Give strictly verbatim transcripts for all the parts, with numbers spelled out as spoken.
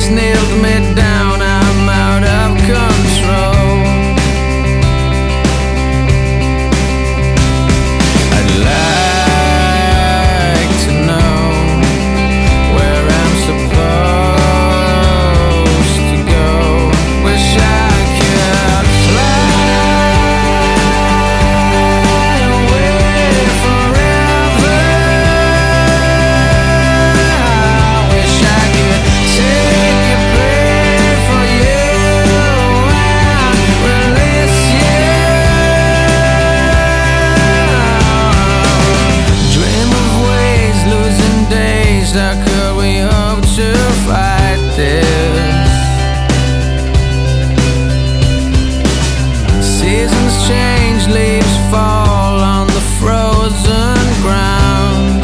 has nailed me down. I'm out of control. I'd like to know where I'm supposed to go. Wish I could fly away forever. Wish I could take a breath for you and release you. Dream of ways, losing days. How could we hope to fight this? Seasons change, leaves fall on the frozen ground.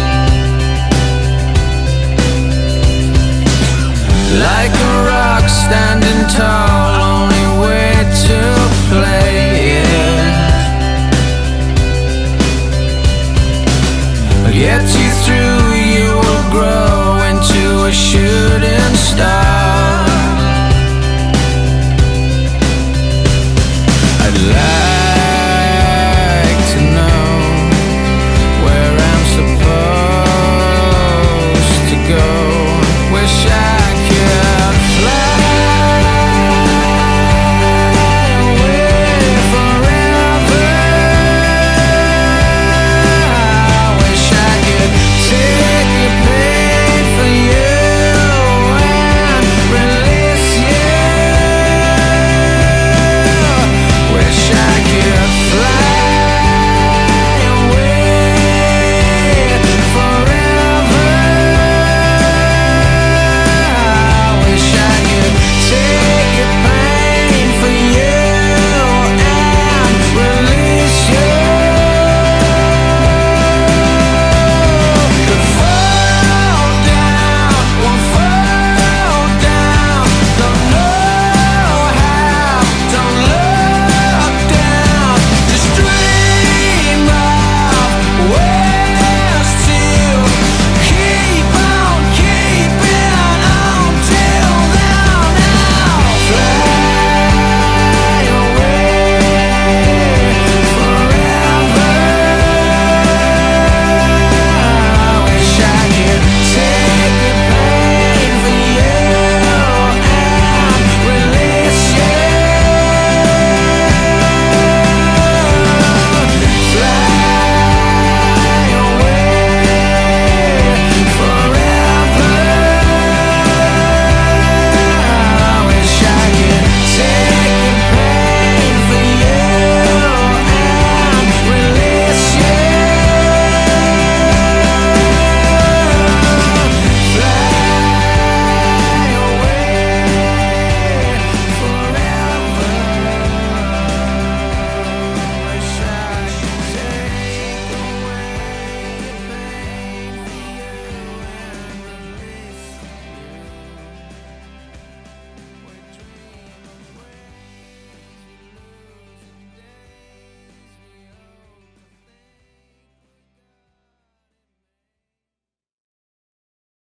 Like a rock standing tall, only way to play it. Yet you